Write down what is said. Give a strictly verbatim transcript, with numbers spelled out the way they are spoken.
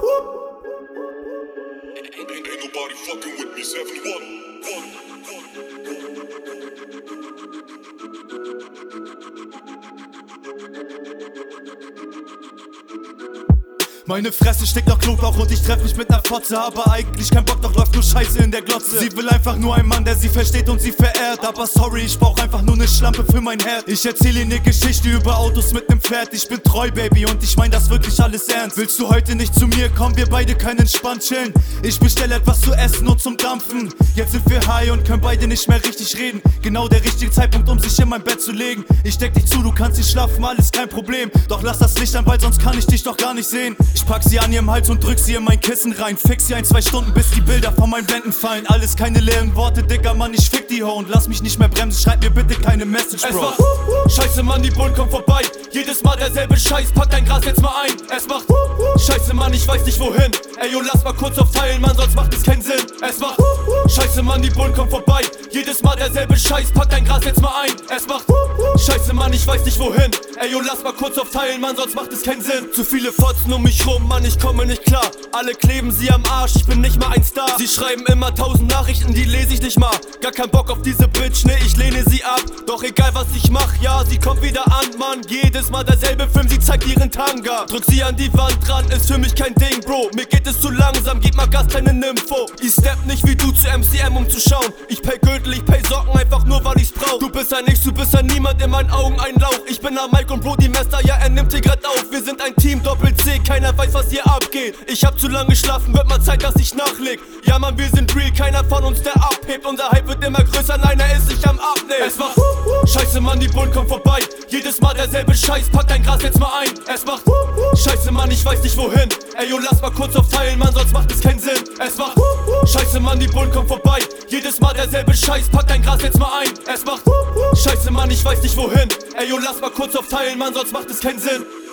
Ain't, ain't nobody fucking with me, seven one. Meine Fresse steckt nach Knoblauch und ich treff mich mit ner Fotze. Aber eigentlich kein Bock, doch läuft nur Scheiße in der Glotze. Sie will einfach nur einen Mann, der sie versteht und sie verehrt. Aber sorry, ich brauch einfach nur ne Schlampe für mein Herd. Ich erzähl ihr ne Geschichte über Autos mit nem Pferd. Ich bin treu, Baby, und ich mein das wirklich alles ernst. Willst du heute nicht zu mir kommen, wir beide können entspannt chillen. Ich bestell etwas zu essen und zum Dampfen. Jetzt sind wir high und können beide nicht mehr richtig reden. Genau der richtige Zeitpunkt, um sich in mein Bett zu legen. Ich deck dich zu, du kannst nicht schlafen, alles kein Problem. Doch lass das Licht an, weil sonst kann ich dich doch gar nicht sehen. Ich pack sie an ihrem Hals und drück sie in mein Kissen rein. Fix sie ein, zwei Stunden, bis die Bilder von meinen Blenden fallen. Alles keine leeren Worte, Dicker, Mann, ich fick die Ho und lass mich nicht mehr bremsen. Schreib mir bitte keine Message, Bro. Es macht Scheiße, Mann, die Bullen kommen vorbei. Jedes Mal derselbe Scheiß, pack dein Gras jetzt mal ein. Es macht Scheiße, Mann, ich weiß nicht wohin. Ey, yo, lass mal kurz aufteilen, Mann, sonst macht es keinen Sinn. Es macht Scheiße, Mann, die Bullen kommen vorbei. Jedes Mal derselbe Scheiß, pack dein Gras jetzt mal ein. Es macht Scheiße, Mann, ich weiß nicht wohin. Ey, yo, lass mal kurz aufteilen, Mann, sonst macht es keinen Sinn. Zu viele Fotzen um mich rum, Mann, ich komme nicht klar. Alle kleben sie am Arsch, ich bin nicht mal ein Star. Sie schreiben immer tausend Nachrichten, die lese ich nicht mal. Gar kein Bock auf diese Bitch, ne, ich lehne sie ab. Doch egal was ich mach, ja, sie kommt wieder an, Mann. Jedes Mal derselbe Film, sie zeigt ihren Tanga. Drück sie an die Wand dran, ist für mich kein Ding, Bro. Mir geht es zu langsam, gib mal Gas, kleine Nympho. Ich step nicht wie du zu M C M, um zu schauen. Ich pay Gürtel, ich pay Socken, einfach nur weil ich's brauch. Du bist ein Nichts, du bist ein Niemand, in meinen Augen ein Lauch. Ich bin am Mike und Bro, die Messer, ja, er nimmt hier grad auf. Wir sind ein Team, Doppel-C, keiner weiß, was hier abgeht. Ich hab zu lange geschlafen, wird mal Zeit, dass ich nachleg. Ja, Mann, wir sind real, keiner von uns, der abhebt. Unser Hype wird immer größer, nein, er ist sich am Abnehmen. Es macht Scheiße, Mann, die Bullen kommen vorbei. Jedes Mal derselbe Scheiß, pack dein Gras jetzt mal ein. Es macht Scheiße, Mann, ich weiß nicht wohin. Ey, yo, lass mal kurz aufteilen, Mann, sonst macht es keinen Sinn. Es macht Scheiße, Mann, die Bullen kommen vorbei. Jedes Mal derselbe Scheiß, pack dein Gras jetzt mal ein. Es macht Scheiße, Mann, ich weiß nicht wohin. Ey, yo, lass mal kurz aufteilen, Mann, sonst macht es keinen Sinn.